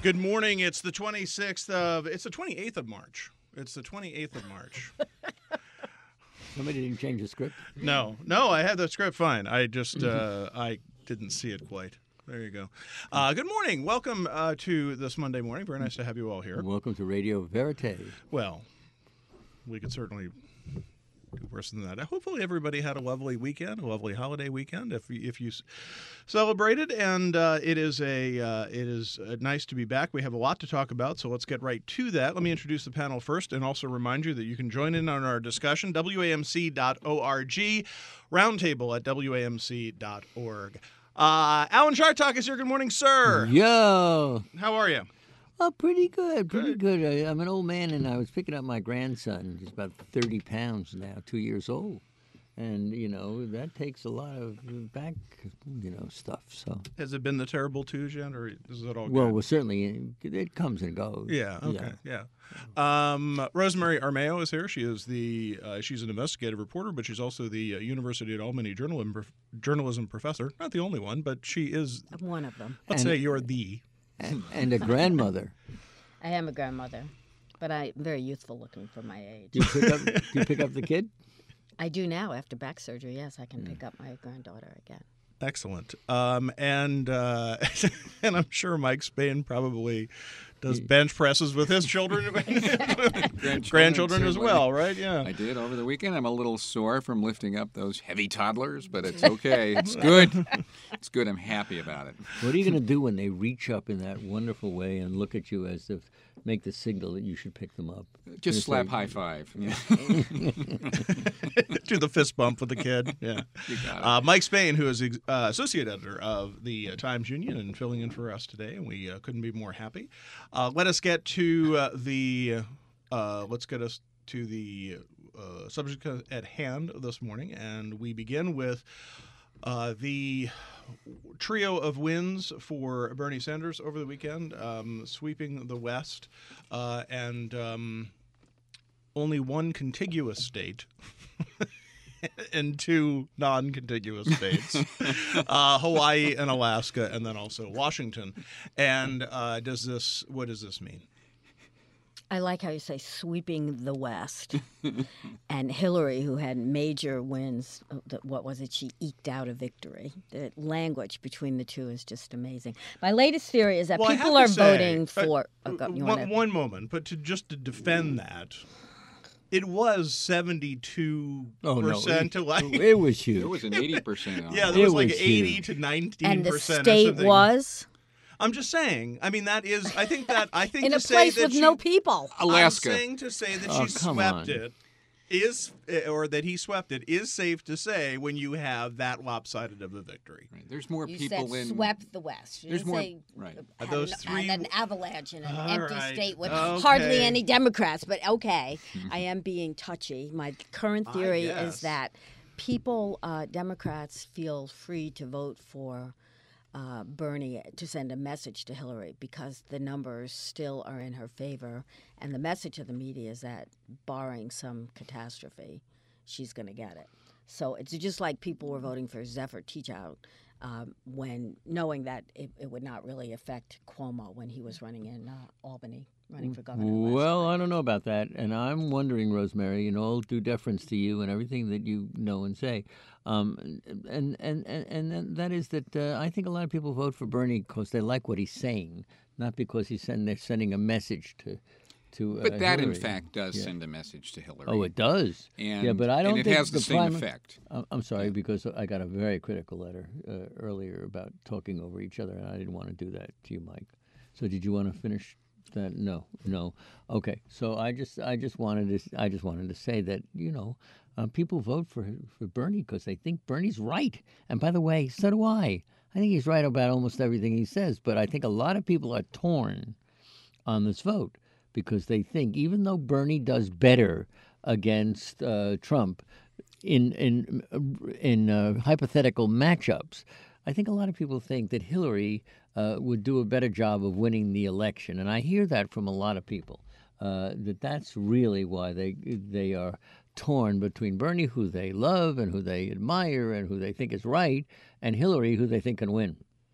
Good morning. It's the 28th of March. It's the 28th of March. Somebody didn't change the script? No, I had the script fine. I just, I didn't see it quite. There you go. Good morning. Welcome to this Monday morning. Very nice to have you all here. Welcome to Radio Verite. Well, we could certainly do worse than that. Hopefully everybody had a lovely weekend, a lovely holiday weekend if you celebrated, and it is nice to be back. We have a lot to talk about, so let's get right to that. Let me introduce the panel first and also remind you that you can join in on our discussion, WAMC.org, roundtable at WAMC.org. Alan Chartock is here. Good morning, sir. Yo. How are you? Oh, pretty good. I'm an old man, and I was picking up my grandson. He's about 30 pounds now, 2 years old. And, that takes a lot of back, stuff. So Has it been the terrible twos yet, or is it all good? Well, certainly it comes and goes. Yeah, okay, yeah. Rosemary Armao is here. She is she's an investigative reporter, but she's also the University at Albany journalism professor. Not the only one, but she is one of them. Let's say you're the... And a grandmother. I am a grandmother, but I'm very youthful looking for my age. Do you pick up the kid? I do now after back surgery. Yes, I can pick up my granddaughter again. Excellent. And I'm sure Mike Spain probably does bench presses with his children, grandchildren as well, right? Yeah. I did over the weekend. I'm a little sore from lifting up those heavy toddlers, but it's okay. It's good. It's good. I'm happy about it. What are you going to do when they reach up in that wonderful way and look at you as if make the signal that you should pick them up? Just slap high five. Yeah. Do the fist bump with the kid. Yeah. You got it. Mike Spain, who is associate editor of the Times Union and filling in for us today, and we couldn't be more happy. Let us get to the subject at hand this morning, and we begin with the trio of wins for Bernie Sanders over the weekend, sweeping the West, and only one contiguous state and two non-contiguous states, Hawaii and Alaska, and then also Washington. And what does this mean? I like how you say sweeping the West. And Hillary, who had major wins, what was it? She eked out a victory. The language between the two is just amazing. My latest theory is that people are voting for... One moment, but to defend that... It was 72%. Oh, no. To it was huge. There was an 80% on Yeah, it. there was like 80 to 19%. And the state was? I'm just saying. I mean, that is. I think in to a say place that with no people. Alaska. I'm saying to say that she come swept on. it is, or that he swept it is safe to say when you have that lopsided of a victory. Right. There's more You people said in. swept the West. You There's didn't more. say Right. had Those three- an avalanche in an All empty right. state with Okay. hardly any Democrats. But okay, I am being touchy. My current theory guess. is that people, Democrats, feel free to vote for Bernie to send a message to Hillary because the numbers still are in her favor. And the message of the media is that barring some catastrophe, she's going to get it. So it's just like people were voting for Zephyr Teachout when knowing that it would not really affect Cuomo when he was running in Albany, running for governor. Well, I don't know about that. And I'm wondering, Rosemary, all due deference to you and everything that you know and say. And that is that I think a lot of people vote for Bernie because they like what he's saying, not because they're sending a message to But that, Hillary. in fact, does send a message to Hillary. Oh, it does. And, yeah, but I don't and it think has the same effect. I'm sorry, because I got a very critical letter earlier about talking over each other, and I didn't want to do that to you, Mike. So did you want to finish that? No. Okay. So I just wanted to say that people vote for Bernie because they think Bernie's right. And by the way, so do I. I think he's right about almost everything he says. But I think a lot of people are torn on this vote because they think even though Bernie does better against Trump in hypothetical matchups, I think a lot of people think that Hillary would do a better job of winning the election. And I hear that from a lot of people, that's really why they are torn between Bernie, who they love and who they admire and who they think is right, and Hillary, who they think can win.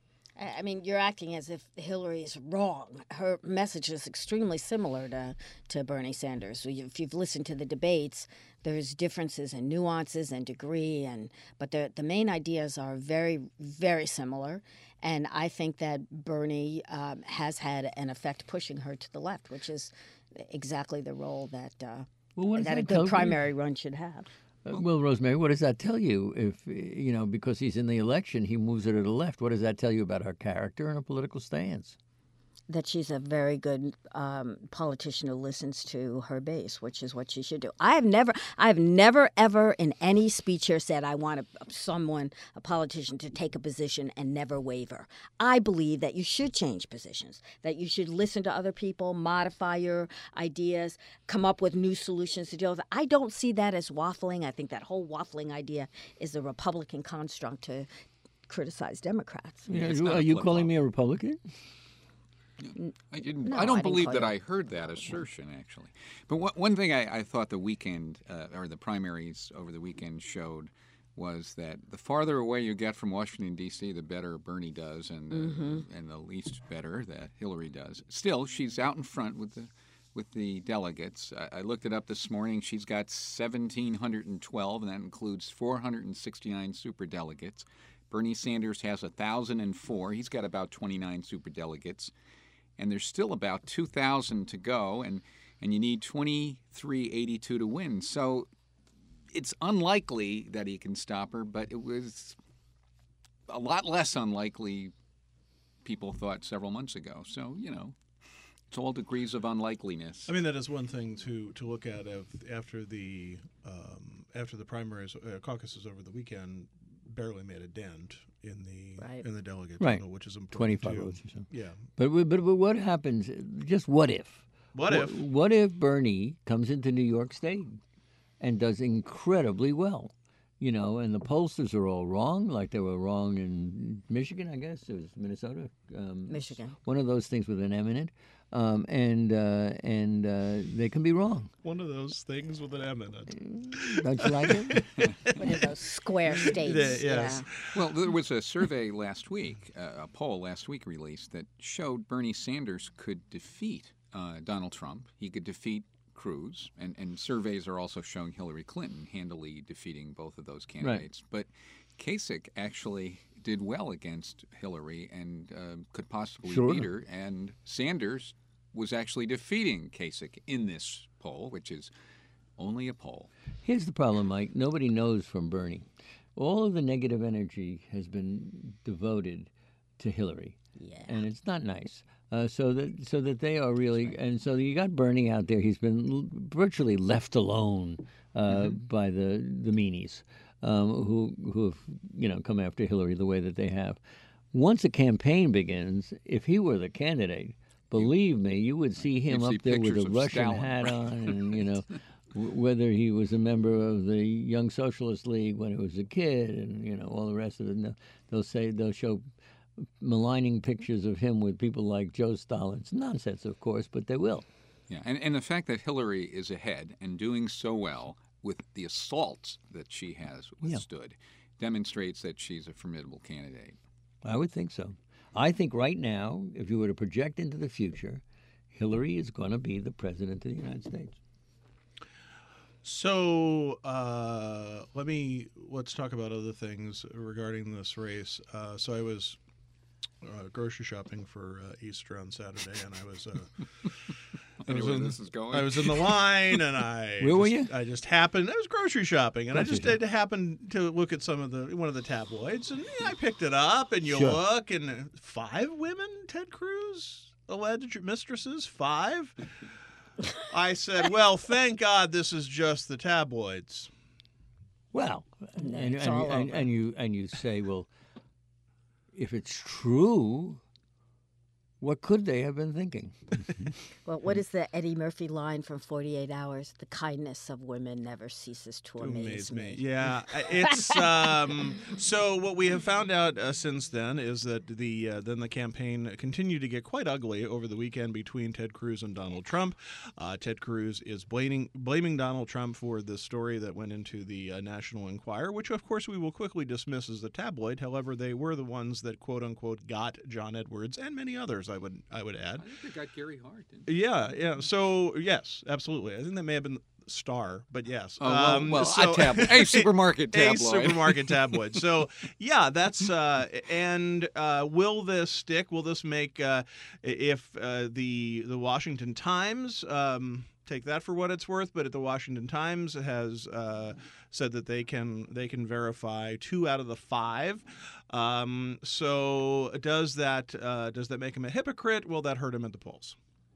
I mean, you're acting as if Hillary is wrong. Her message is extremely similar to Bernie Sanders. So if you've listened to the debates, there's differences in nuances and degree, but the main ideas are very, very similar. And I think that Bernie has had an effect pushing her to the left, which is exactly the role that that a good primary run should have. Well, Rosemary, what does that tell you? If, because he's in the election, he moves her to the left. What does that tell you about her character and her political stance? That she's a very good politician who listens to her base, which is what she should do. I have never ever in any speech here said I want a politician to take a position and never waver. I believe that you should change positions, that you should listen to other people, modify your ideas, come up with new solutions to deal with it. I don't see that as waffling. I think that whole waffling idea is a Republican construct to criticize Democrats. Are you calling me a Republican? I didn't. No, I don't I didn't believe call that you. I heard that assertion actually. But one thing I thought the weekend or the primaries over the weekend showed was that the farther away you get from Washington D.C., the better Bernie does, and the least better that Hillary does. Still, she's out in front with the delegates. I looked it up this morning. She's got 1,712, and that includes 469 superdelegates. Bernie Sanders has 1,004. He's got about 29 superdelegates. And there's still about 2,000 to go, and you need 2,382 to win. So it's unlikely that he can stop her, but it was a lot less unlikely people thought several months ago. So, it's all degrees of unlikeliness. I mean, that is one thing to look at after the primaries, caucuses over the weekend. Barely made a dent in the delegate total, which is important. 25 too. votes or so. Yeah. But what happens? Just what if? What if Bernie comes into New York State and does incredibly well? And the pollsters are all wrong, like they were wrong in Michigan, I guess. It was Minnesota. Michigan. One of those things with an M in it. And they can be wrong. One of those things with an M in it. Don't you like it? One of those square states. Yes. Yeah. Well, there was a survey last week, a poll last week released that showed Bernie Sanders could defeat Donald Trump. He could defeat Cruz, and surveys are also showing Hillary Clinton handily defeating both of those candidates. Right. But Kasich actually did well against Hillary and could possibly beat her, and Sanders was actually defeating Kasich in this poll, which is only a poll. Here's the problem, Mike. Nobody knows from Bernie. All of the negative energy has been devoted to Hillary. Yeah. And it's not nice. So that they are really, and so you got Bernie out there. He's been virtually left alone by the meanies who have come after Hillary the way that they have. Once a campaign begins, if he were the candidate, believe me, you would see him up there with a Russian hat on, and whether he was a member of the Young Socialist League when he was a kid, and all the rest of it. They'll show maligning pictures of him with people like Joe Stalin. It's nonsense, of course, but they will. Yeah, and the fact that Hillary is ahead and doing so well with the assaults that she has withstood demonstrates that she's a formidable candidate. I would think so. I think right now, if you were to project into the future, Hillary is going to be the president of the United States. So let's talk about other things regarding this race. So I was grocery shopping for Easter on Saturday, and I was. I know where this is going. I was in the line, and Where were you? I was grocery shopping, and I just happened to look at one of the tabloids, and I picked it up, and you look, and 5 women, Ted Cruz alleged mistresses, 5. I said, well, thank God this is just the tabloids. Well, and you say, well, if it's true, What could they have been thinking? Well, what is the Eddie Murphy line from 48 Hours? The kindness of women never ceases to amaze me. Yeah, it's so what we have found out since then is that the campaign continued to get quite ugly over the weekend between Ted Cruz and Donald Trump. Ted Cruz is blaming Donald Trump for the story that went into the National Enquirer, which of course we will quickly dismiss as a tabloid. However, they were the ones that quote unquote got John Edwards and many others. I would add. I think they got Gary Hart. Didn't they? Yeah. So yes, absolutely. I think that may have been Star, but yes. A supermarket tabloid. A supermarket tabloid. So yeah, that's and will this stick? Will this make if the Washington Times take that for what it's worth? But the Washington Times has said that they can verify 2 out of the 5. So does that make him a hypocrite? Will that hurt him at the polls?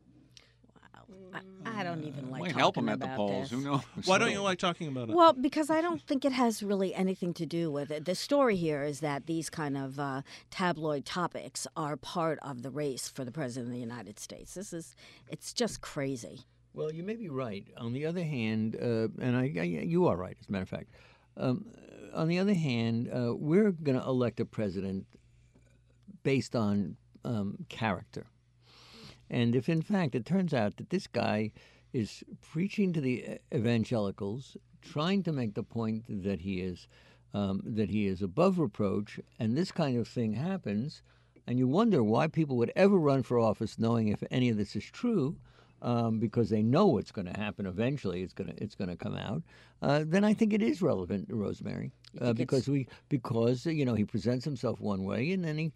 I don't even like Might talking help him at about the polls. this. Who knows? Why don't you like talking about it? Well, because I don't think it has really anything to do with it. The story here is that these kind of tabloid topics are part of the race for the president of the United States. It's just crazy. Well, you may be right. On the other hand, and you are right, as a matter of fact. On the other hand, we're going to elect a president based on character. And if, in fact, it turns out that this guy is preaching to the evangelicals, trying to make the point that he is above reproach, and this kind of thing happens, and you wonder why people would ever run for office knowing if any of this is true, because they know what's going to happen eventually. It's going to come out. Then I think it is relevant, Rosemary, because he presents himself one way, and then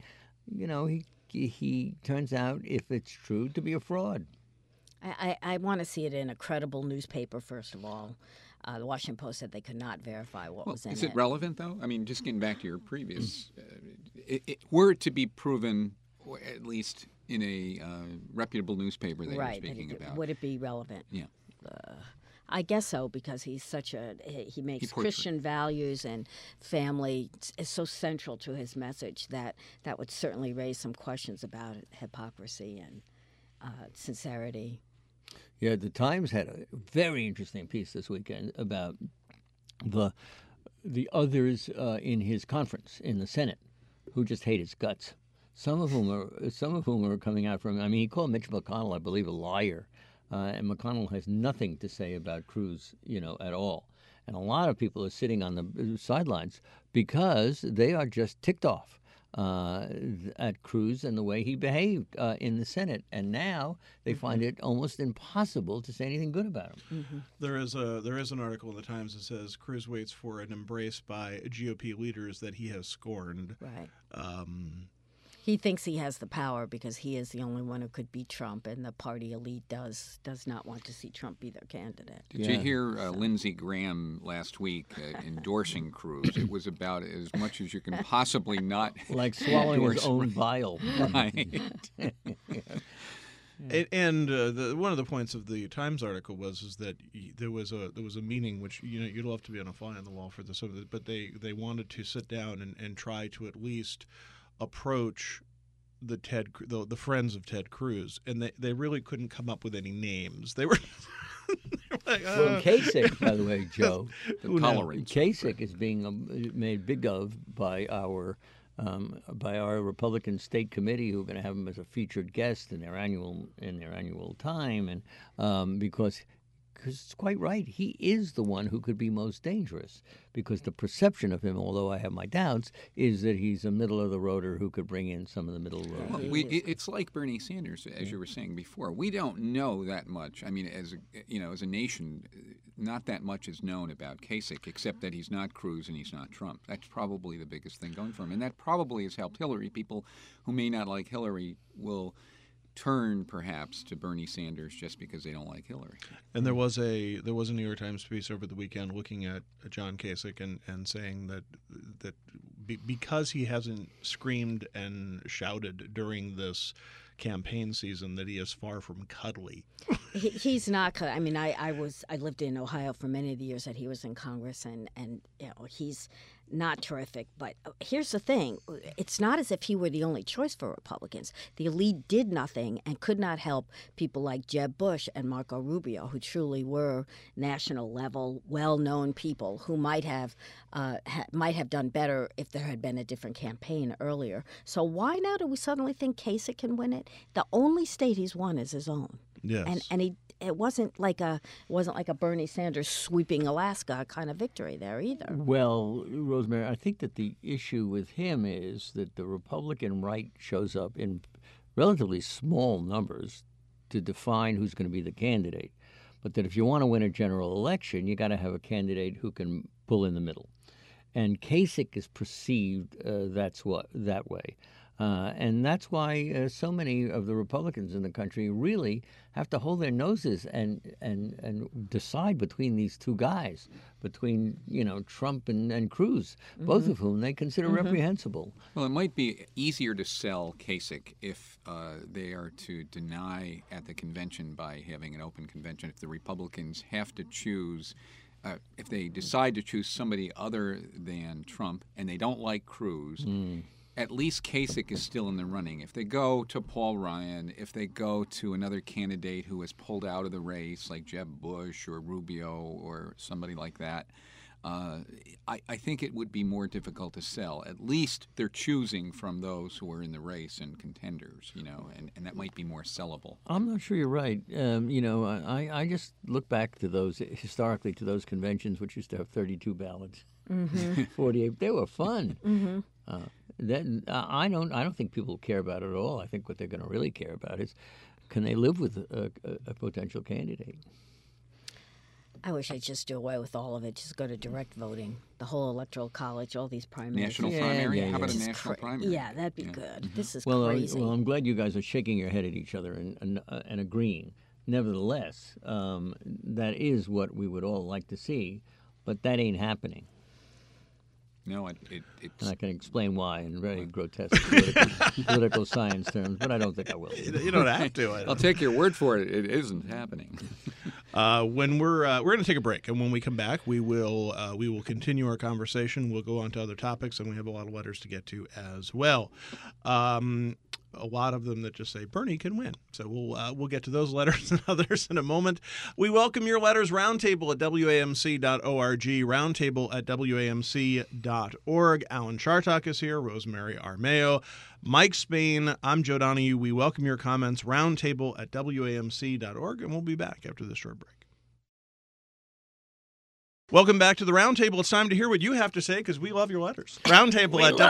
he turns out, if it's true, to be a fraud. I want to see it in a credible newspaper, first of all. The Washington Post said they could not verify what was in it. Is it relevant, though? I mean, just getting back to your previous, were it to be proven, or at least in a reputable newspaper that you're speaking about. Would it be relevant? Yeah. I guess so, because he makes Christian values and family is so central to his message that would certainly raise some questions about hypocrisy and sincerity. Yeah, the Times had a very interesting piece this weekend about the others in his conference in the Senate who just hate his guts. Some of whom are coming out from. I mean, he called Mitch McConnell, I believe, a liar. And McConnell has nothing to say about Cruz, at all. And a lot of people are sitting on the sidelines because they are just ticked off at Cruz and the way he behaved in the Senate. And now they find it almost impossible to say anything good about him. Mm-hmm. There is an article in the Times that says Cruz waits for an embrace by GOP leaders that he has scorned. Right. He thinks he has the power because he is the only one who could beat Trump, and the party elite does not want to see Trump be their candidate. Did you hear Lindsey Graham last week endorsing Cruz? It was about as much as you can possibly not like swallowing his own bile. Right. And one of the points of the Times article is that there was a meeting which you'd love to be on a fly on the wall for this, but they wanted to sit down and try to at least approach the friends of Ted Cruz, and they really couldn't come up with any names. They were like, well, Kasich, by the way, Joe, Kasich is being made big of by our Republican State Committee, who are going to have him as a featured guest in their annual time, and because it's quite right, he is the one who could be most dangerous, because the perception of him, although I have my doubts, is that he's a middle-of-the-roader who could bring in some of the middle road. Well, it's like Bernie Sanders, as you were saying before. We don't know that much. I mean, as a nation, not that much is known about Kasich, except that he's not Cruz and he's not Trump. That's probably the biggest thing going for him, and that probably has helped Hillary. People who may not like Hillary will turn perhaps to Bernie Sanders just because they don't like Hillary. And there was a New York Times piece over the weekend looking at John Kasich and saying that because he hasn't screamed and shouted during this campaign season, that he is far from cuddly. He's not. I mean, I lived in Ohio for many of the years that he was in Congress, and he's not terrific. But here's the thing. It's not as if he were the only choice for Republicans. The elite did nothing and could not help people like Jeb Bush and Marco Rubio, who truly were national level, well-known people who might have done better if there had been a different campaign earlier. So why now do we suddenly think Kasich can win it? The only state he's won is his own. Yes. And it wasn't like a Bernie Sanders sweeping Alaska kind of victory there either. Well, Rosemary, I think that the issue with him is that the Republican right shows up in relatively small numbers to define who's going to be the candidate. But that if you want to win a general election, you got to have a candidate who can pull in the middle. And Kasich is perceived that way. And that's why so many of the Republicans in the country really have to hold their noses and decide between these two guys, between Trump and Cruz, both of whom they consider reprehensible. Well, it might be easier to sell Kasich if they are to deny at the convention by having an open convention. If the Republicans have to choose, if they decide to choose somebody other than Trump and they don't like Cruz, at least Kasich is still in the running. If they go to Paul Ryan, if they go to another candidate who has pulled out of the race, like Jeb Bush or Rubio or somebody like that, I think it would be more difficult to sell. At least they're choosing from those who are in the race and contenders, and that might be more sellable. I'm not sure you're right. I just look back to historically to those conventions which used to have 32 ballots, 48. They were fun. I don't think people care about it at all. I think what they're going to really care about is, can they live with a potential candidate? I wish I'd just do away with all of it. Just go to direct voting, the whole electoral college, all these primaries. National primary? How about a national primary? Yeah, that'd be good. This is crazy. Well, I'm glad you guys are shaking your head at each other and agreeing. Nevertheless, that is what we would all like to see, but that ain't happening. No, it's... And I can explain why in very grotesque political science terms, but I don't think I will. You don't have to. I'll take your word for it. It isn't happening. When we're going to take a break, and when we come back, we will continue our conversation. We'll go on to other topics, and we have a lot of letters to get to as well. A lot of them that just say Bernie can win. So we'll get to those letters and others in a moment. We welcome your letters. Roundtable at WAMC.org. Roundtable at WAMC.org. Alan Chartock is here. Rosemary Armeo. Mike Spain. I'm Joe Donahue. We welcome your comments. Roundtable at WAMC.org. And we'll be back after this short break. Welcome back to the Roundtable. It's time to hear what you have to say because we love your letters. Roundtable at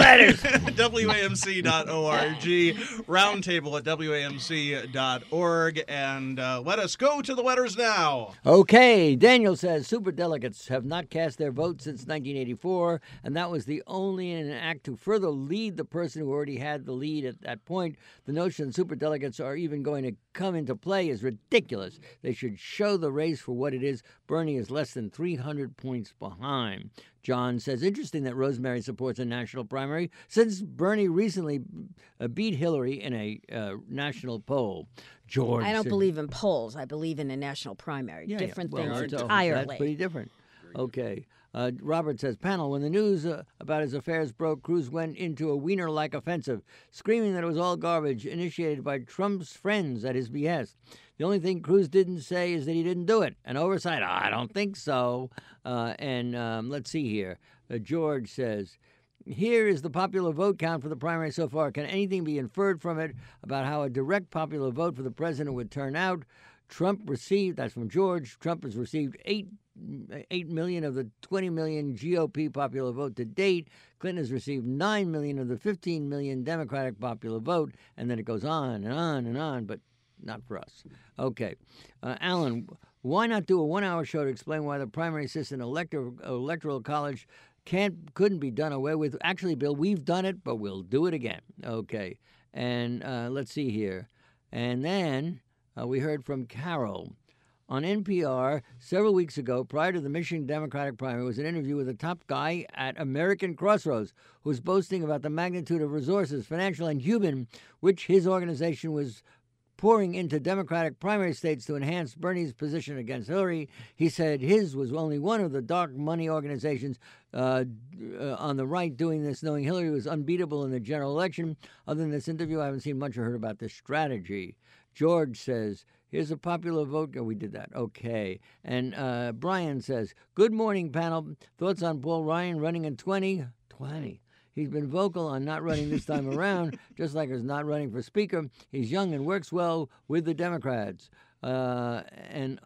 WAMC.org. Roundtable at WAMC.org. And let us go to the letters now. Okay, Daniel says superdelegates have not cast their vote since 1984, and that was the only in an act to further lead the person who already had the lead at that point. The notion superdelegates are even going to come into play is ridiculous. They should show the race for what it is. Bernie is less than 300 points behind. John says, interesting that Rosemary supports a national primary since Bernie recently beat Hillary in a national poll. George, I don't believe in polls. I believe in a national primary. Different things entirely. That's pretty different. Okay. Robert says, panel, when the news about his affairs broke, Cruz went into a Wiener-like offensive, screaming that it was all garbage, initiated by Trump's friends at his behest. The only thing Cruz didn't say is that he didn't do it. An oversight, I don't think so. Let's see here. George says, here is the popular vote count for the primary so far. Can anything be inferred from it about how a direct popular vote for the president would turn out? Trump received, that's from George, Trump has received 8 million of the 20 million GOP popular vote to date. Clinton has received 9 million of the 15 million Democratic popular vote. And then it goes on and on and on, but not for us. Okay. Alan, why not do a 1-hour show to explain why the primary system electoral college couldn't be done away with? Actually, Bill, we've done it, but we'll do it again. Okay. And let's see here. And then we heard from Carol. On NPR several weeks ago, prior to the Michigan Democratic primary, was an interview with a top guy at American Crossroads who was boasting about the magnitude of resources, financial and human, which his organization was pouring into Democratic primary states to enhance Bernie's position against Hillary. He said his was only one of the dark money organizations on the right doing this, knowing Hillary was unbeatable in the general election. Other than this interview, I haven't seen much or heard about this strategy. George says, here's a popular vote. Oh, we did that. Okay. And Brian says, good morning, panel. Thoughts on Paul Ryan running in 2020? He's been vocal on not running this time around, just like he's not running for Speaker. He's young and works well with the Democrats. And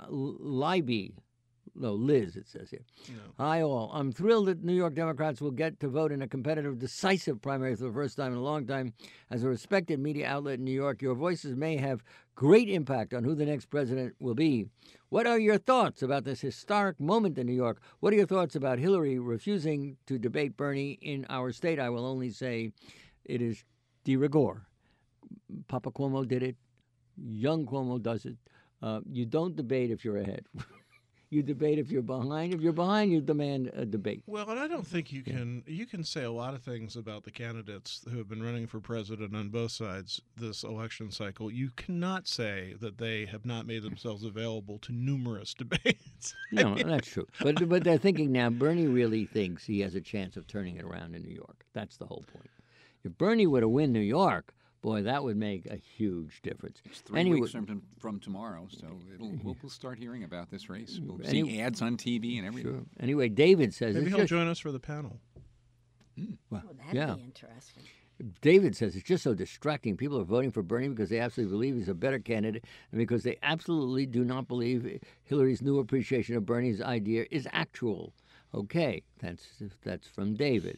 Liz, it says here. No. Hi, all. I'm thrilled that New York Democrats will get to vote in a competitive, decisive primary for the first time in a long time. As a respected media outlet in New York, your voices may have great impact on who the next president will be. What are your thoughts about this historic moment in New York? What are your thoughts about Hillary refusing to debate Bernie in our state? I will only say it is de rigueur. Papa Cuomo did it. Young Cuomo does it. You don't debate if you're ahead. You debate if you're behind. If you're behind, you demand a debate. Well, and I don't think you can. You can say a lot of things about the candidates who have been running for president on both sides this election cycle. You cannot say that they have not made themselves available to numerous debates. No, that's true. But they're thinking now. Bernie really thinks he has a chance of turning it around in New York. That's the whole point. If Bernie were to win New York, boy, that would make a huge difference. It's 3 weeks from tomorrow, so we'll start hearing about this race. We'll see ads on TV and everything. Sure. Anyway, David says... Maybe he'll join us for the panel. Well, that'd be interesting. David says it's just so distracting. People are voting for Bernie because they absolutely believe he's a better candidate and because they absolutely do not believe Hillary's new appreciation of Bernie's idea is actual. Okay, that's from David.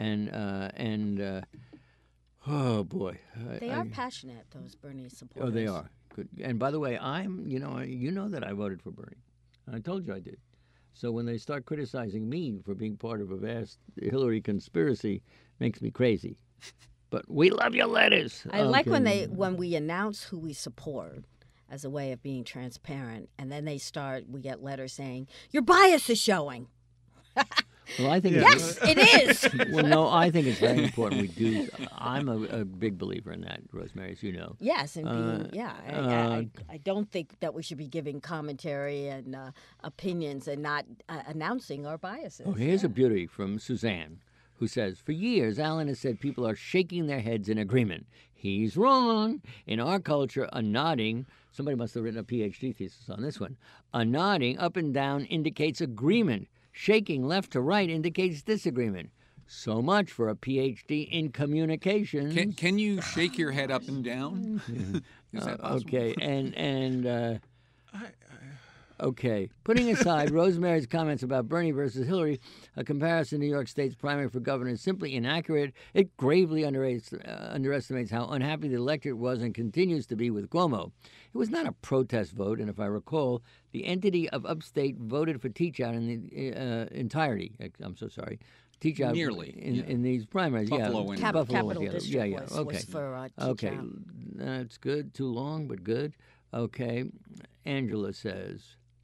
Oh boy, they are passionate. Those Bernie supporters. Oh, they are. Good. And by the way, you know that I voted for Bernie. I told you I did. So when they start criticizing me for being part of a vast Hillary conspiracy, makes me crazy. But we love your letters. I like when we announce who we support as a way of being transparent, and then we get letters saying your bias is showing. Well, I think yes, it is. Well, no, I think it's very important. We do. I'm a big believer in that, Rosemary, as you know. Yes, and I don't think that we should be giving commentary and opinions and not announcing our biases. Oh, here's a beauty from Suzanne, who says, for years, Alan has said people are shaking their heads in agreement. He's wrong. In our culture, a nodding, somebody must have written a PhD thesis on this one, a nodding up and down indicates agreement. Shaking left to right indicates disagreement. So much for a PhD in communications. Can you shake your head up and down? Is that possible? Okay, okay. Putting aside Rosemary's comments about Bernie versus Hillary, a comparison to New York State's primary for governor is simply inaccurate. It gravely underestimates how unhappy the electorate was and continues to be with Cuomo. It was not a protest vote, and if I recall, the entity of upstate voted for Teachout in the entirety. I'm so sorry. Teachout nearly in these primaries. Buffalo and Capital District was for Teachout. Okay, that's good. Too long, but good. Okay, Angela says,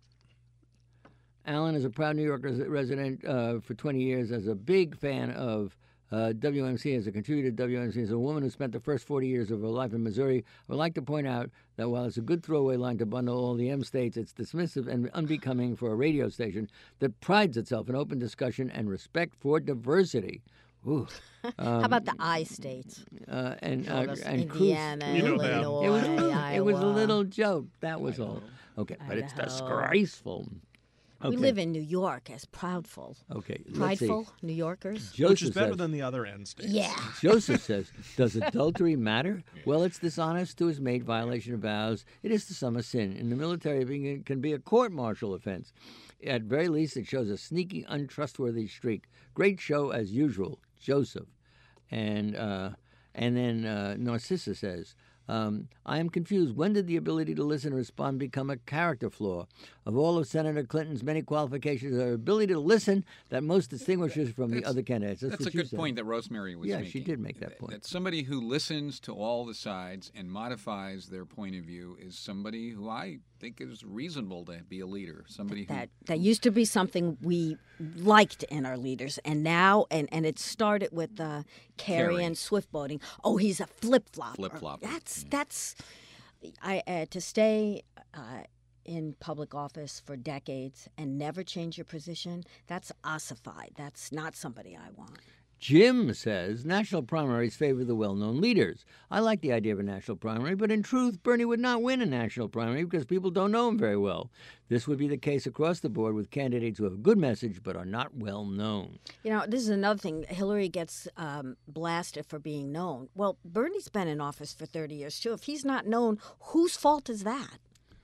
Alan is a proud New York resident for 20 years, as a big fan of WMC, as a contributor to WMC, as a woman who spent the first 40 years of her life in Missouri. I would like to point out that while it's a good throwaway line to bundle all the M states, it's dismissive and unbecoming for a radio station that prides itself in open discussion and respect for diversity. Ooh. How about the I states? And Indiana, Illinois, it was a little joke. That was all. Okay, but it's disgraceful. Okay. We live in New York as proudful. Okay, prideful New Yorkers. Joseph which is better says, than the other end states. Yeah. Joseph says, does adultery matter? Well, it's dishonest to his mate, violation of vows. It is to some a sin. In the military, it can be a court-martial offense. At very least, it shows a sneaky, untrustworthy streak. Great show as usual, Joseph. And then Narcissa says, I am confused. When did the ability to listen and respond become a character flaw? Of all of Senator Clinton's many qualifications, her ability to listen that most distinguishes from the other candidates. That's a good point that Rosemary was making. Yeah, she did make that point. That somebody who listens to all the sides and modifies their point of view is somebody who I think is reasonable to be a leader. Somebody that used to be something we liked in our leaders, and now and it started with Kerry and Swift voting. Oh, he's a flip-flopper. Flip-flopper. That's to stay in public office for decades and never change your position, that's ossified. That's not somebody I want. Jim says national primaries favor the well-known leaders. I like the idea of a national primary, but in truth, Bernie would not win a national primary because people don't know him very well. This would be the case across the board with candidates who have a good message but are not well known. You know, this is another thing. Hillary gets blasted for being known. Well, Bernie's been in office for 30 years, too. If he's not known, whose fault is that?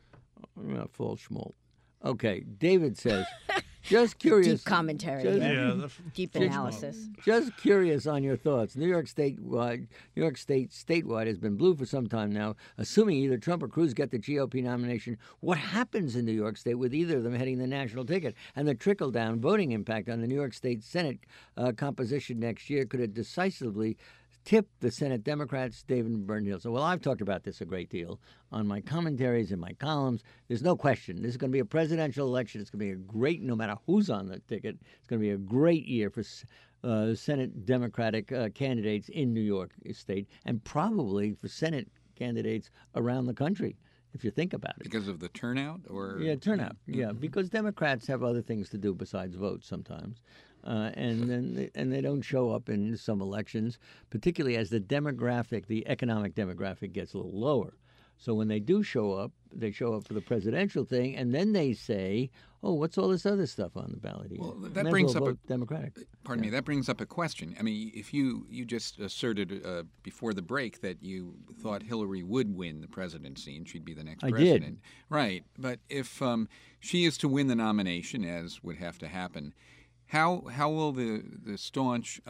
Full schmolt. Okay, David says, just curious. Deep commentary. Deep analysis. Just curious on your thoughts. New York State statewide has been blue for some time now. Assuming either Trump or Cruz get the GOP nomination, what happens in New York State with either of them heading the national ticket? And the trickle-down voting impact on the New York State Senate composition next year, could it decisively tip the Senate Democrats, David Bernhill? So, well, I've talked about this a great deal on my commentaries and my columns. There's no question. This is going to be a presidential election. It's going to be a great, no matter who's on the ticket, it's going to be a great year for Senate Democratic candidates in New York State, and probably for Senate candidates around the country, if you think about it. Because of the turnout? Yeah, turnout. Yeah, because Democrats have other things to do besides vote sometimes. And they don't show up in some elections, particularly as the economic demographic gets a little lower. So when they do show up, they show up for the presidential thing, and then they say, "Oh, what's all this other stuff on the ballot here?" Well, that brings up Democratic. Pardon me. That brings up a question. I mean, if you just asserted before the break that you thought Hillary would win the presidency and she'd be the next president, did. Right? But if she is to win the nomination, as would have to happen, how will the staunch,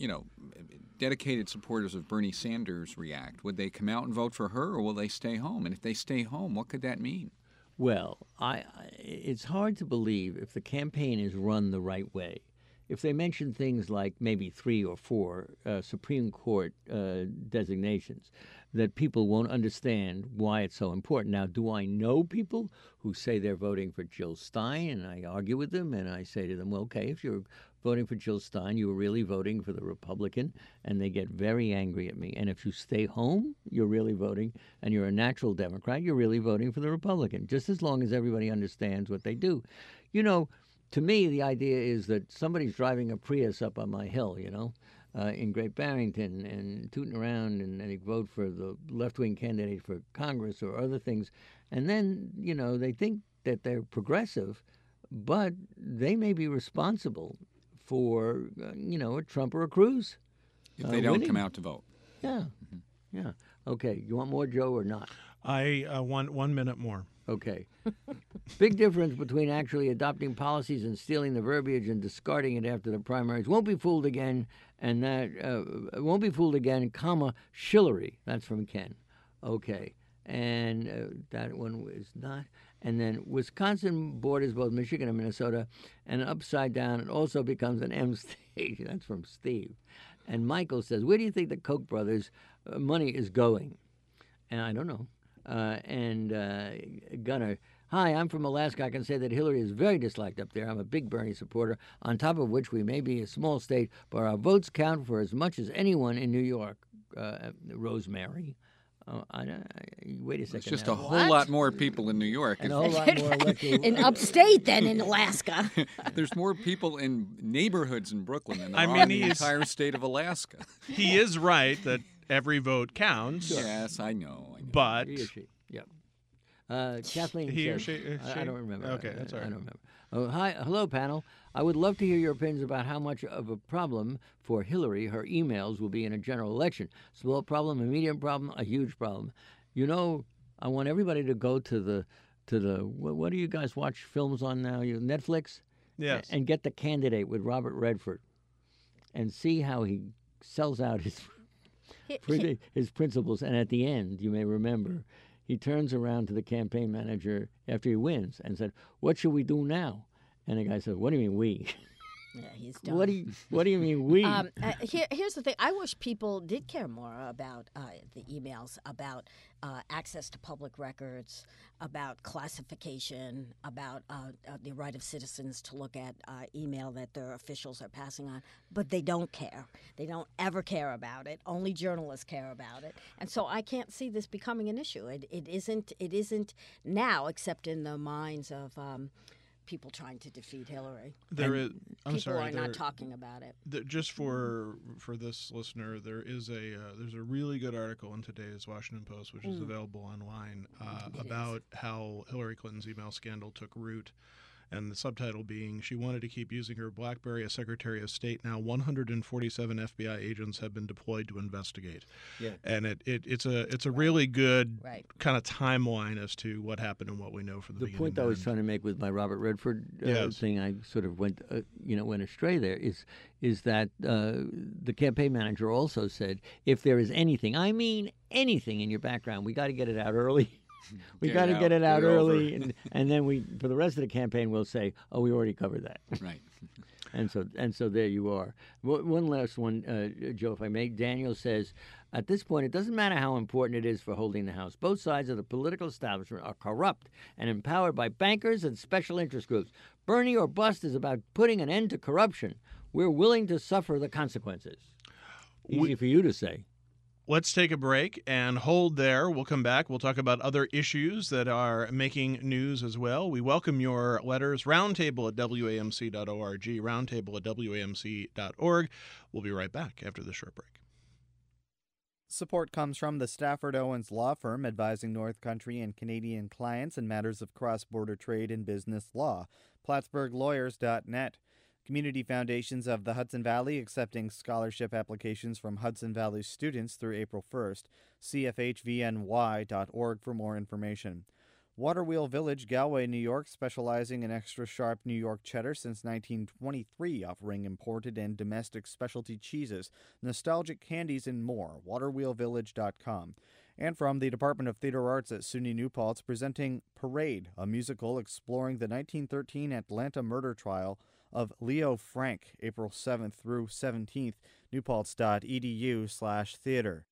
dedicated supporters of Bernie Sanders react? Would they come out and vote for her, or will they stay home? And if they stay home, what could that mean? Well, it's hard to believe if the campaign is run the right way. If they mention things like maybe 3 or 4 Supreme Court designations, that people won't understand why it's so important. Now, do I know people who say they're voting for Jill Stein, and I argue with them, and I say to them, well, okay, if you're voting for Jill Stein, you were really voting for the Republican, and they get very angry at me. And if you stay home, you're really voting, and you're a natural Democrat, you're really voting for the Republican, just as long as everybody understands what they do. You know, to me, the idea is that somebody's driving a Prius up on my hill, in Great Barrington, and tooting around, and they vote for the left-wing candidate for Congress or other things. And then, they think that they're progressive, but they may be responsible for, a Trump or a Cruz. If they don't winning. come out to vote. Yeah. Yeah. Okay. You want more, Joe, or not? I want 1 minute more. Okay. Big difference between actually adopting policies and stealing the verbiage and discarding it after the primaries. Won't be fooled again, and that won't be fooled again, Shillery. That's from Ken. Okay. And that one was not. And then Wisconsin borders both Michigan and Minnesota, and upside down, it also becomes an M state. That's from Steve. And Michael says, where do you think the Koch brothers' money is going? And I don't know. Gunnar, hi, I'm from Alaska. I can say that Hillary is very disliked up there. I'm a big Bernie supporter, on top of which we may be a small state, but our votes count for as much as anyone in New York. Rosemary. Wait a second. It's just now. a whole lot more people in New York. And a whole lot more electoral. In upstate than in Alaska. There's more people in neighborhoods in Brooklyn than there are in the entire state of Alaska. He is right that every vote counts. Yes, I know. But He or she. Yeah. Kathleen he or says, she, I don't remember. Okay, that's all right. I don't remember. Oh, hi, hello, panel. I would love to hear your opinions about how much of a problem for Hillary her emails will be in a general election. Small problem, a medium problem, a huge problem. I want everybody to go to the what do you guys watch films on now? Netflix? Yes. And get The Candidate with Robert Redford and see how he sells out his principles. And at the end, you may remember, he turns around to the campaign manager after he wins and said, "What should we do now?" And the guy said, "What do you mean we?" Yeah, he's done. What do you mean we? Here's the thing. I wish people did care more about the emails, about access to public records, about classification, about the right of citizens to look at email that their officials are passing on. But they don't care. They don't ever care about it. Only journalists care about it. And so I can't see this becoming an issue. It isn't now, except in the minds of people trying to defeat Hillary. People are not talking about it. Just for this listener, there's a really good article in today's Washington Post, which is available online, about how Hillary Clinton's email scandal took root. And the subtitle being, "She wanted to keep using her BlackBerry as Secretary of State. Now 147 FBI agents have been deployed to investigate." Yeah. And it's a really good kind of timeline as to what happened and what we know from the beginning. The point I was trying to make with my Robert Redford thing, I sort of went astray there, is that the campaign manager also said, if there is anything, I mean anything in your background, we got to get it out early. We got to get it out early, and then for the rest of the campaign, we'll say, "Oh, we already covered that." Right. And so there you are. One last one, Joe, if I may. Daniel says, at this point, it doesn't matter how important it is for holding the House. Both sides of the political establishment are corrupt and empowered by bankers and special interest groups. Bernie or bust is about putting an end to corruption. We're willing to suffer the consequences. Easy for you to say. Let's take a break and hold there. We'll come back. We'll talk about other issues that are making news as well. We welcome your letters. Roundtable at WAMC.org. Roundtable at WAMC.org. We'll be right back after this short break. Support comes from the Stafford Owens Law Firm, advising North Country and Canadian clients in matters of cross-border trade and business law. PlattsburghLawyers.net. Community Foundations of the Hudson Valley accepting scholarship applications from Hudson Valley students through April 1st. CFHVNY.org for more information. Waterwheel Village, Galway, New York, specializing in extra sharp New York cheddar since 1923, offering imported and domestic specialty cheeses, nostalgic candies, and more. Waterwheelvillage.com. And from the Department of Theater Arts at SUNY New Paltz, presenting Parade, a musical exploring the 1913 Atlanta murder trial of Leo Frank, April 7th through 17th, newpaltz.edu/theater.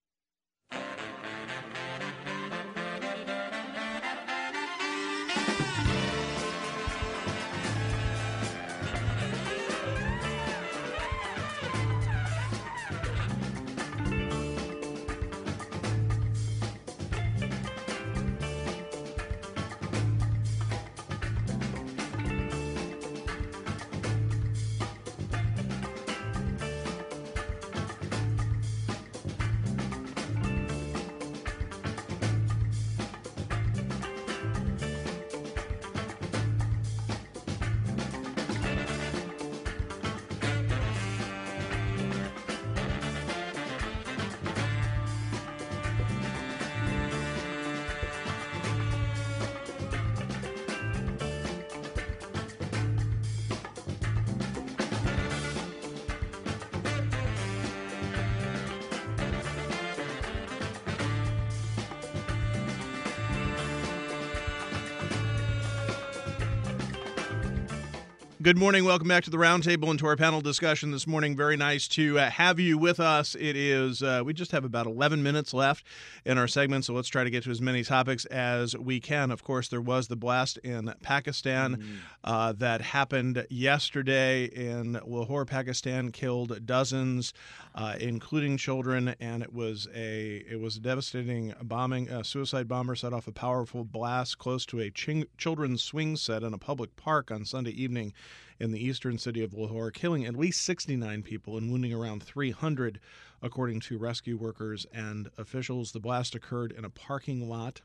Good morning. Welcome back to the Roundtable and to our panel discussion this morning. Very nice to have you with us. It is, we just have about 11 minutes left in our segment, so let's try to get to as many topics as we can. Of course, there was the blast in Pakistan that happened yesterday in Lahore, Pakistan, killed dozens, including children, and it was a devastating bombing. A suicide bomber set off a powerful blast close to a children's swing set in a public park on Sunday evening in the eastern city of Lahore, killing at least 69 people and wounding around 300, according to rescue workers and officials. The blast occurred in a parking lot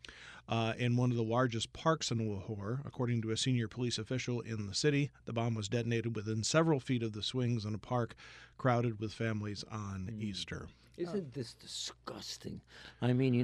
in one of the largest parks in Lahore, according to a senior police official in the city. The bomb was detonated within several feet of the swings in a park crowded with families on Easter. Isn't this disgusting? I mean,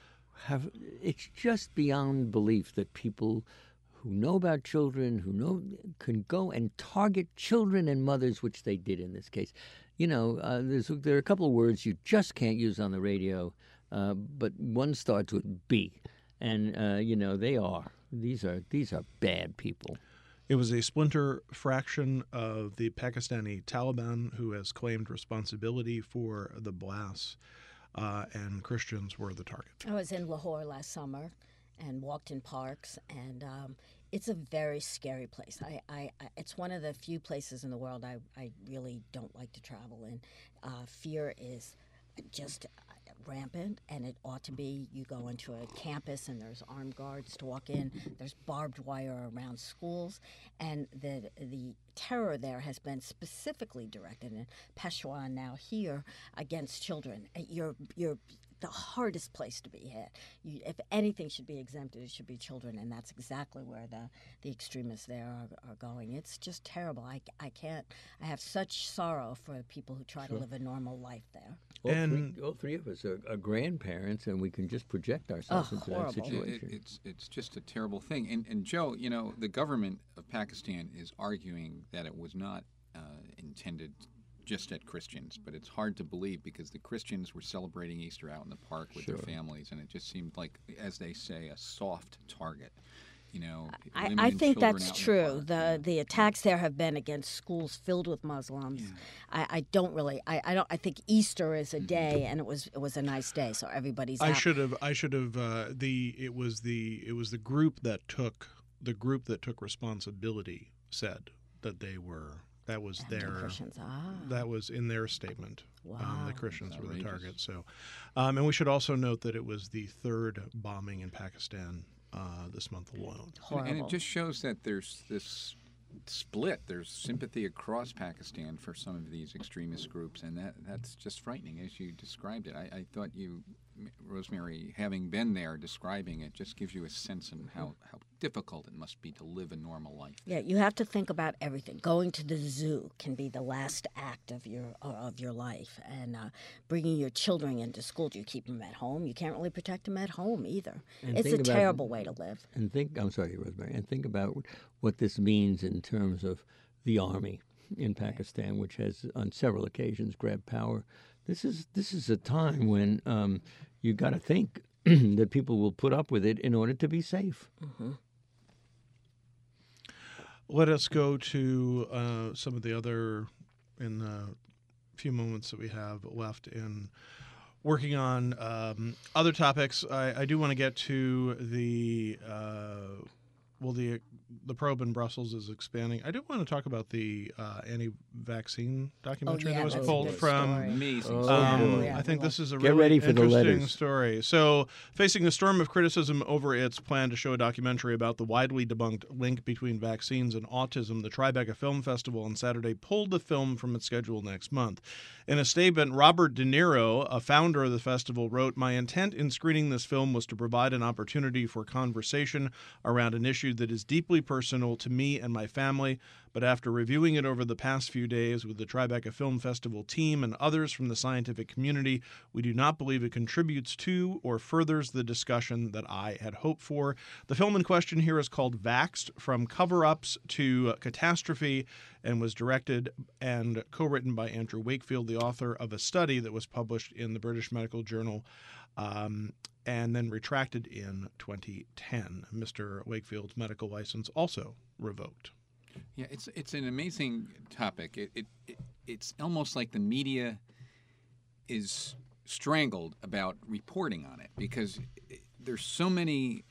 it's just beyond belief that people who know about children, can go and target children and mothers, which they did in this case. There are a couple of words you just can't use on the radio, but one starts with B, and these are bad people. It was a splinter fraction of the Pakistani Taliban who has claimed responsibility for the blasts, and Christians were the target. I was in Lahore last summer and walked in parks, and it's a very scary place. It's one of the few places in the world I really don't like to travel in. Fear is just rampant, and it ought to be. You go into a campus and there's armed guards to walk in. There's barbed wire around schools, and the terror there has been specifically directed in Peshawar now here against children. You're the hardest place to be hit. If anything should be exempted, it should be children, and that's exactly where the extremists there are going. It's just terrible. I can't. I have such sorrow for the people who try to live a normal life there. All three of us are grandparents, and we can just project ourselves into horrible. that situation. It's just a terrible thing. And Joe, the government of Pakistan is arguing that it was not intended just at Christians, but it's hard to believe because the Christians were celebrating Easter out in the park with their families, and it just seemed like, as they say, a soft target. I think that's out in true. the park, The attacks there have been against schools filled with Muslims. Yeah. I don't really. I think Easter is a day, and it was a nice day, so everybody's. I out. should have. It was the group that took responsibility said that they were. That was The their. Christians. That was in their statement. Wow. The Christians That's were the outrageous. target. So, and we should also note that it was the third bombing in Pakistan this month alone. Horrible. And it just shows that there's this split. There's sympathy across Pakistan for some of these extremist groups, and that's just frightening as you described it. I thought you, Rosemary, having been there, describing it, just gives you a sense of how difficult it must be to live a normal life. Yeah, you have to think about everything. Going to the zoo can be the last act of your life, and bringing your children into school. Do you keep them at home? You can't really protect them at home either. And It's a think about- terrible way to live. And I'm sorry, Rosemary, and think about what this means in terms of the army in Pakistan, which has on several occasions grabbed power. This is a time when you got to think that people will put up with it in order to be safe. Mm-hmm. Let us go to some of the other, in the few moments that we have left in working on other topics. I do want to get to the probe in Brussels is expanding. I do want to talk about the anti-vaccine documentary that was that's a pulled big from. story. Amazing. Oh, stuff. boy. Yeah, I think this is a Get really ready for the interesting letters. story. So, facing a storm of criticism over its plan to show a documentary about the widely debunked link between vaccines and autism, the Tribeca Film Festival on Saturday pulled the film from its schedule next month. In a statement, Robert De Niro, a founder of the festival, wrote, "My intent in screening this film was to provide an opportunity for conversation around an issue that is deeply personal to me and my family, but after reviewing it over the past few days with the Tribeca Film Festival team and others from the scientific community, we do not believe it contributes to or furthers the discussion that I had hoped for." The film in question here is called Vaxxed: From Cover-Ups to Catastrophe, and was directed and co-written by Andrew Wakefield, the author of a study that was published in the British Medical Journal and then retracted in 2010. Mr. Wakefield's medical license also revoked. Yeah, it's an amazing topic. It's almost like the media is strangled about reporting on it because there's so many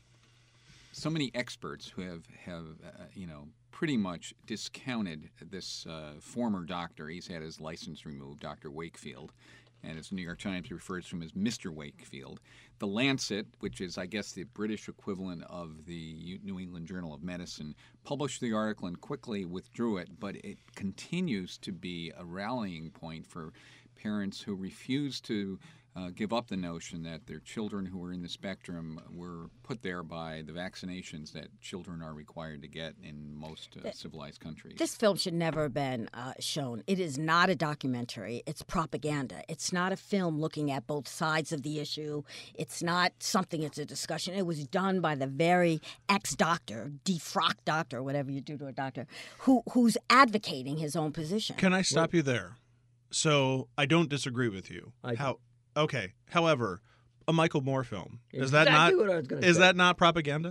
experts who have pretty much discounted this former doctor. He's had his license removed, Dr. Wakefield, and as the New York Times refers to him as Mr. Wakefield. The Lancet, which is, I guess, the British equivalent of the New England Journal of Medicine, published the article and quickly withdrew it, but it continues to be a rallying point for parents who refuse to give up the notion that their children who are in the spectrum were put there by the vaccinations that children are required to get in most civilized countries. This film should never have been shown. It is not a documentary. It's propaganda. It's not a film looking at both sides of the issue. It's not something, it's a discussion. It was done by the very ex-doctor, defrocked doctor, whatever you do to a doctor, who's advocating his own position. Can I stop you there? So I don't disagree with you. Okay. However, a Michael Moore film is that Exactly not what I was gonna is say. that not propaganda?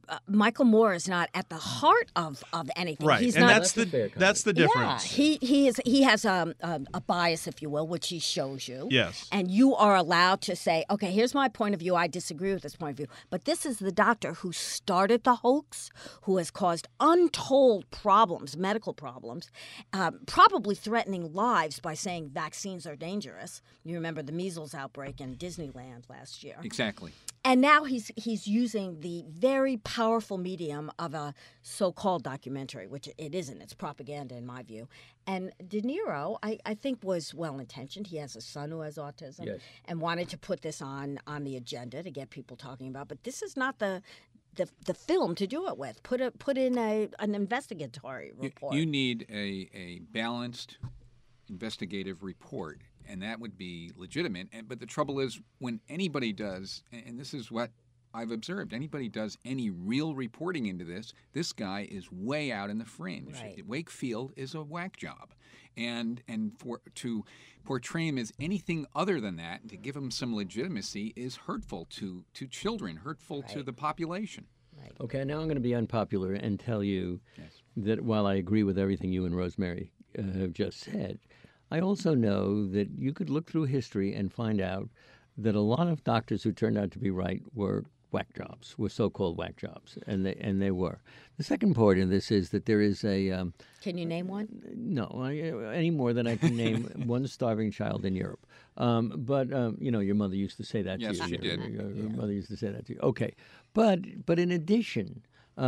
Michael Moore is not at the heart of anything. Right, He's and not. that's the difference. Yeah, he has a bias, if you will, which he shows you. Yes. And you are allowed to say, okay, here's my point of view. I disagree with this point of view. But this is the doctor who started the hoax, who has caused untold problems, medical problems, probably threatening lives by saying vaccines are dangerous. You remember the measles outbreak in Disneyland last year. Exactly. And now he's using the very powerful medium of a so-called documentary, which it isn't. It's propaganda in my view. And De Niro, I think, was well-intentioned. He has a son who has autism, Yes. and wanted to put this on the agenda to get people talking about. But this is not the film to do it with. Put in an investigatory report. You need a balanced investigative report, and that would be legitimate. But the trouble is, when anybody does, and this is what I've observed, anybody does any real reporting into this guy is way out in the fringe. Right. Wakefield is a whack job. And to portray him as anything other than that, and to give him some legitimacy, is hurtful to children, hurtful to the population. Okay, now I'm going to be unpopular and tell you Yes. that while I agree with everything you and Rosemary have just said, I also know that you could look through history and find out that a lot of doctors who turned out to be right were whack jobs, were so-called whack jobs, and they were. The second part of this is that there is a Can you name one? no, any more than I can name one starving child in Europe. But your mother used to say that Yes, to you. she did. Your mother used to say that to you. Okay, but in addition,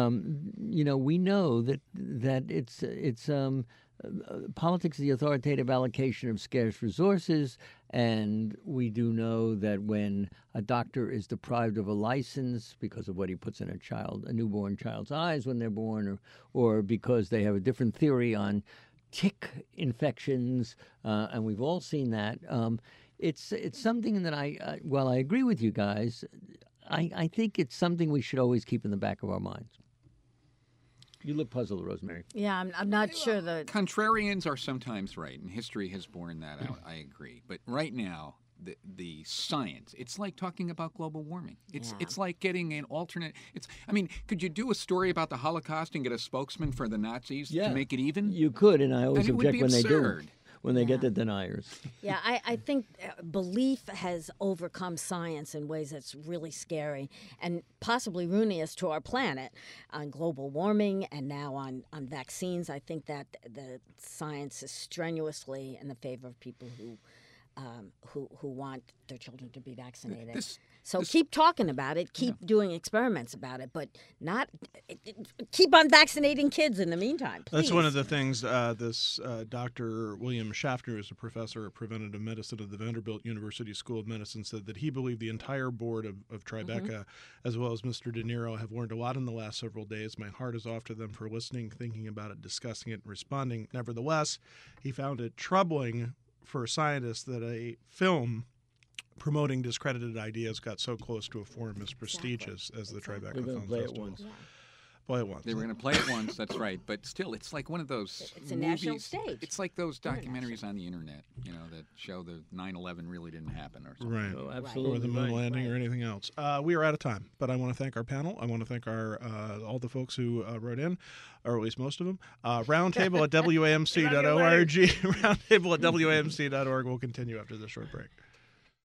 we know that it's politics is the authoritative allocation of scarce resources, and we do know that when a doctor is deprived of a license because of what he puts in a newborn child's eyes when they're born, or because they have a different theory on tick infections, and we've all seen that. It's something that while I agree with you guys, I think it's something we should always keep in the back of our minds. You look puzzled, Rosemary. Yeah, I'm not sure Contrarians are sometimes right, and history has borne that out. I agree. But right now, the science, it's like talking about global warming. It's like getting an alternate. Could you do a story about the Holocaust and get a spokesman for the Nazis to make it even? You could, and I always And it would object be when they do absurd. it. When they get the deniers. Yeah, I think belief has overcome science in ways that's really scary and possibly ruinous to our planet on global warming and now on vaccines. I think that the science is strenuously in the favor of people who want their children to be vaccinated. Keep talking about it, keep doing experiments about it, but not keep on vaccinating kids in the meantime, please. That's one of the things this Dr. William Schaffner, who's a professor of preventive medicine at the Vanderbilt University School of Medicine, said that he believed the entire board of Tribeca, as well as Mr. De Niro, have learned a lot in the last several days. My heart is off to them for listening, thinking about it, discussing it, and responding. Nevertheless, he found it troubling for scientists that a film promoting discredited ideas got so close to a forum as prestigious as the Tribeca We're going Film to play it Festival. once. Play it once. They were going to play it once, that's right. But still, it's like one of those It's a movies. national stage. It's like those documentaries on the internet, that show the 9/11 really didn't happen or something. Right. Oh, Or absolutely. the moon right. landing or anything else. We are out of time, but I want to thank our panel. I want to thank our all the folks who wrote in, or at least most of them. Roundtable at WAMC.org. Roundtable at WAMC.org. We'll continue after this short break.